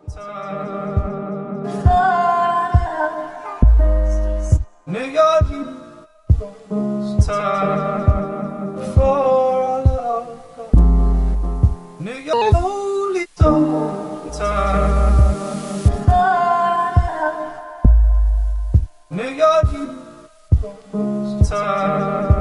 New York, it's time for our love. New York, holy time. New York, it's time.